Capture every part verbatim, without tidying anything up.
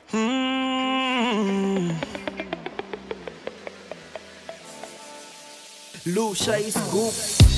Mm. Lucia is good.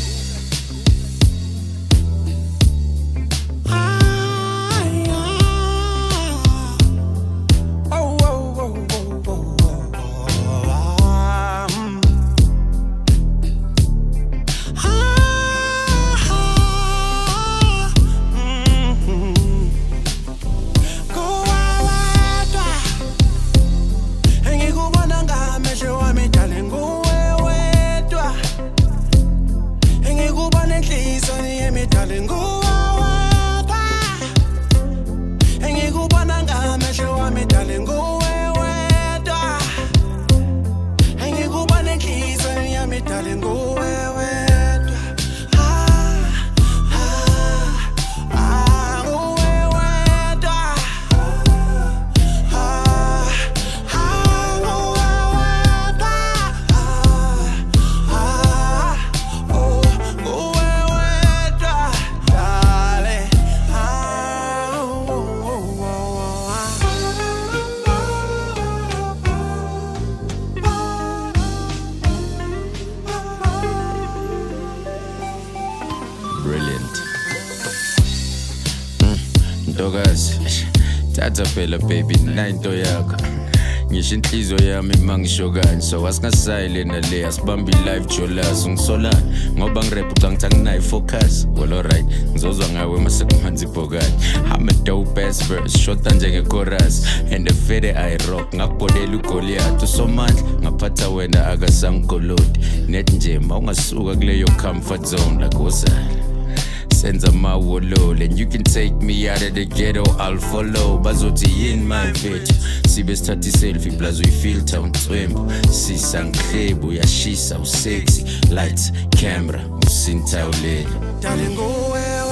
Ntokazi, thatha phela baby nayinto yakho. Ngisho inhliziyo yami mangishokanyi, so asingasayi lena le asibambi live jolas ungisolani ngoba ngirap ucangithi anginayo focus. Well alright, ngizozwa ngawe mase kumanzi ibhokani. I'm a dope ass verse, shota njenge chorus and the fede I rock ngakubodela uGoliath usomandla ngaphatha wena akasangigolodi. Net nje mawungasuka kuleyo comfort zone like wosala. Senza mawolole, and you can take me out of the ghetto, I'll follow. Bazothi in my video, sibe stati selfie, plus we feel town twembo. Sisa nghlebo, yashisa usexy, lights, camera, usinta ulele. Darling, go where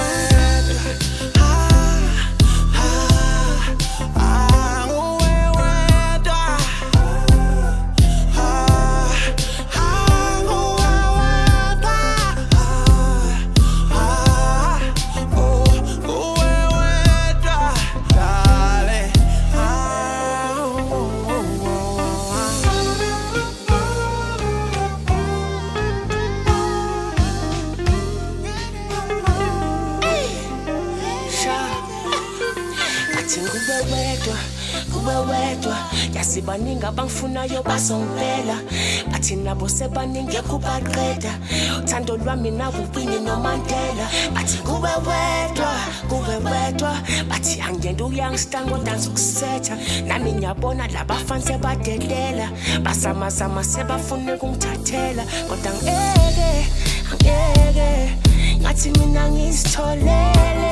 yasibaningi abangifunayo bazongivela bathi nabo sebaningi ekubaqeda uthando lwami nakuwini noMandela bathi kube wedwa kube wedwa bathi angiyenda uyoungster kodwa ngizokusetha nami ngiyabona laba fans sebadelela basamazama sebafuna ukungithathela kodwa ngeke ngeke ngathi mina ngizitholele